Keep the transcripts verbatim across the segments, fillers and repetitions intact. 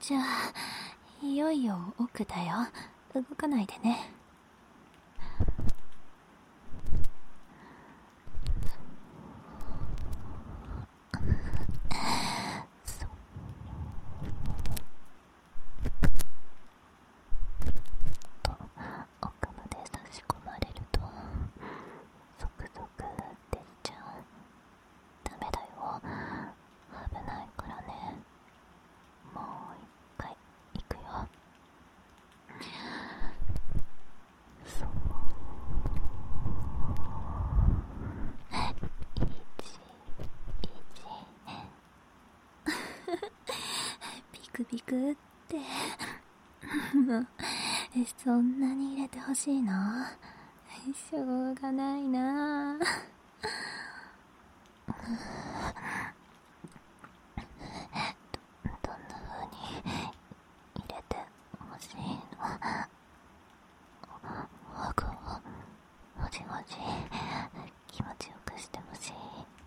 じゃあいよいよ奥だよ。動かないでね。と奥まで差し込まれるとゾクゾク出ちゃう。ダメだよ、危ないからね。もう一回行くよ。そうイージーイージーピクピクってもうそんなに入れてほしいの？しょうがないな。ど、どんな風に入れてほしいの？僕をほじほじ気持ちよくしてほしい。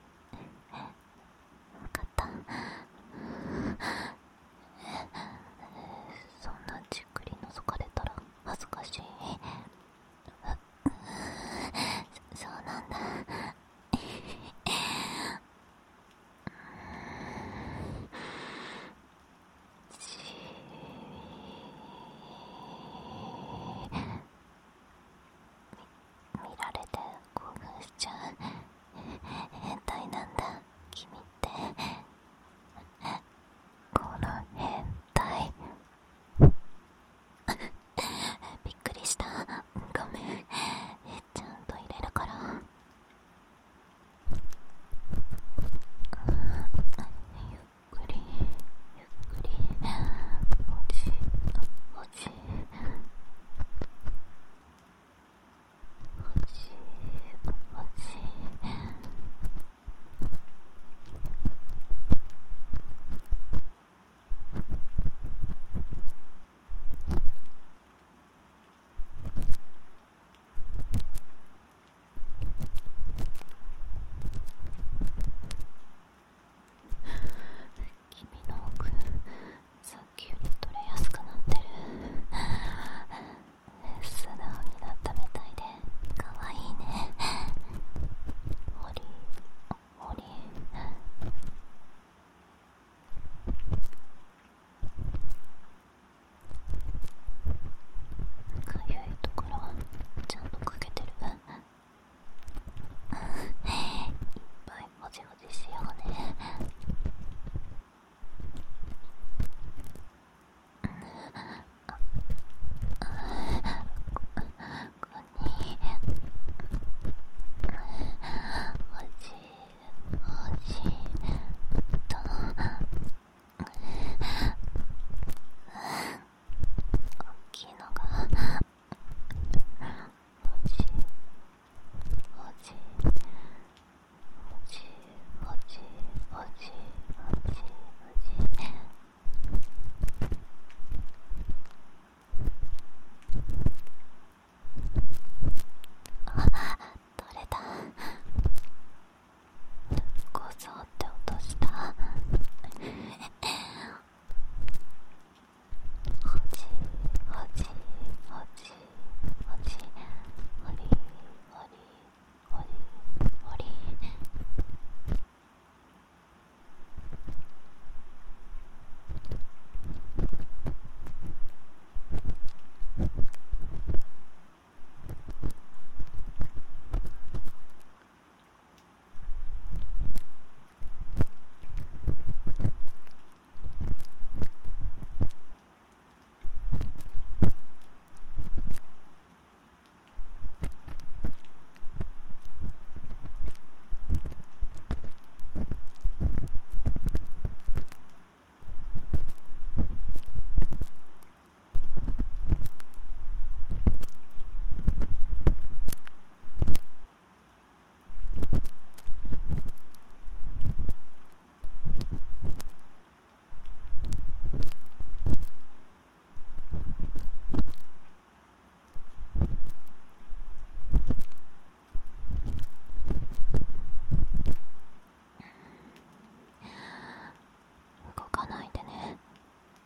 分かった。そんなじっくり覗かれたら恥ずかしい。そ、そうなんだ。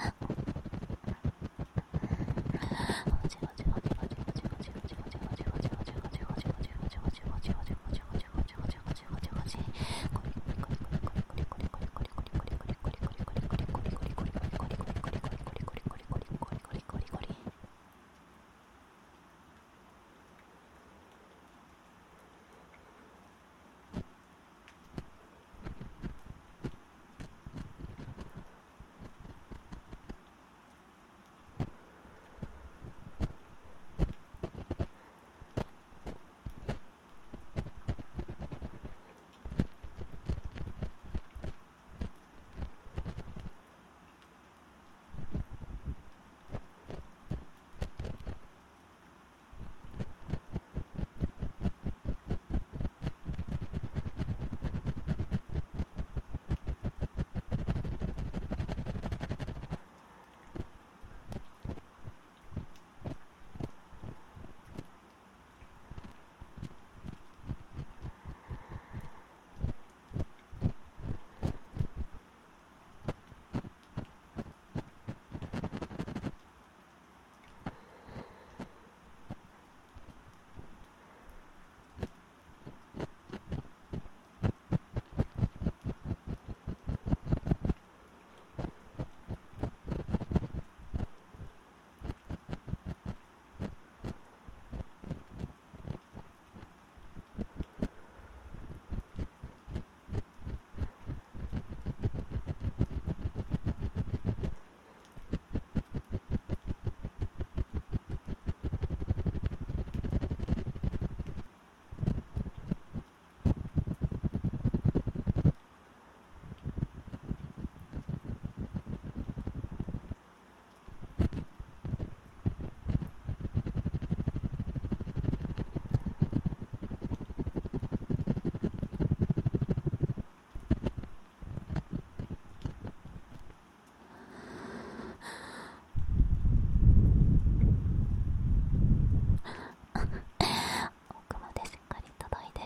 奥までしっかり届いてる。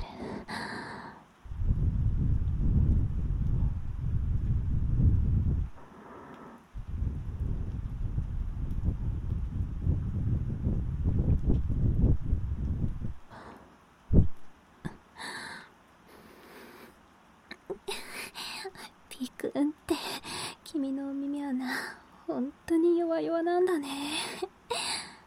ピーくんって君のお耳はな、本当に弱々なんだね。